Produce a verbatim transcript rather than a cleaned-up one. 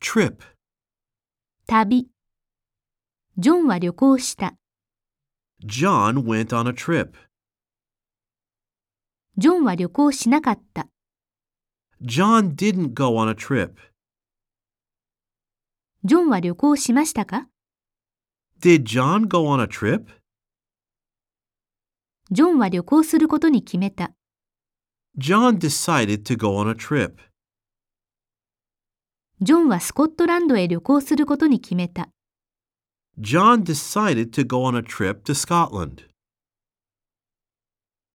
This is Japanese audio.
trip. 旅。ジョンは旅行した。 John went on a trip. ジョンは旅行しなかった。 John didn't go on a trip. ジョンは旅行しましたか？ Did John go on a trip? ジョンは旅行することに決めた。 John decided to go on a trip. ジョンはスコットランドへ旅行することに決めた。 John decided to go on a trip to Scotland.